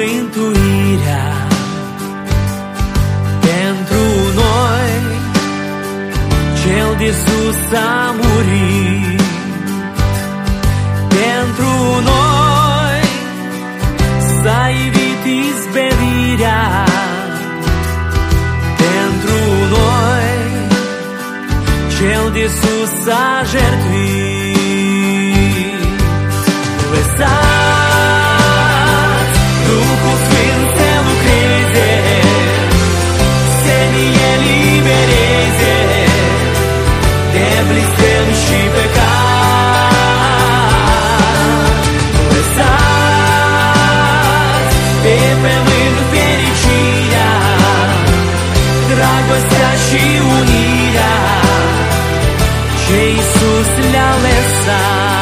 mântuirea pentru noi. Cel de sus a murit pentru noi, s-a ivit izbăvirea pentru noi. Cel de sus a jertfit. Lăsați Duhul Sfânt să lucreze, să ne elibereze de blestem și păcat. Lăsați pe pământ fericirea, dragostea și unirea ce Iisus le-a lăsat.